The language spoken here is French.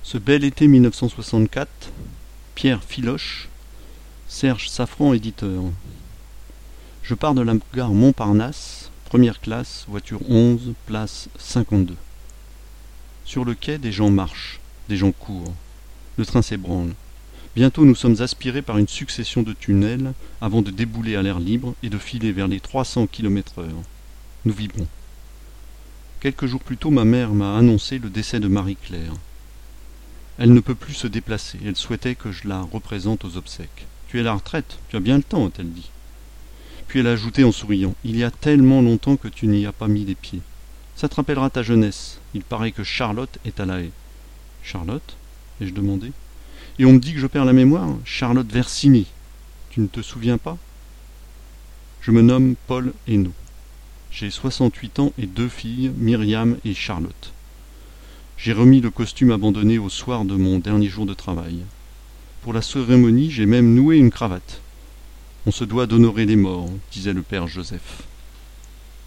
Ce bel été 1964, Pierre Filoche, Serge Safran, éditeur. Je pars de la gare Montparnasse, première classe, voiture 11, place 52. Sur le quai, des gens marchent, des gens courent. Le train s'ébranle. Bientôt nous sommes aspirés par une succession de tunnels avant de débouler à l'air libre et de filer vers les 300 km/h. Nous vibrons. Quelques jours plus tôt, ma mère m'a annoncé le décès de Marie-Claire. Elle ne peut plus se déplacer. Elle souhaitait que je la représente aux obsèques. « Tu es à la retraite, tu as bien le temps », a-t-elle dit. Puis elle a ajouté en souriant, « Il y a tellement longtemps que tu n'y as pas mis les pieds. Ça te rappellera ta jeunesse. Il paraît que Charlotte est à La Haye. »« Charlotte ?» ai-je demandé. « Et on me dit que je perds la mémoire. Charlotte Versini. Tu ne te souviens pas ?»« Je me nomme Paul Hainaut. J'ai 68 ans et 2 filles, Myriam et Charlotte. J'ai remis le costume abandonné au soir de mon dernier jour de travail. Pour la cérémonie, j'ai même noué une cravate. On se doit d'honorer les morts, disait le père Joseph.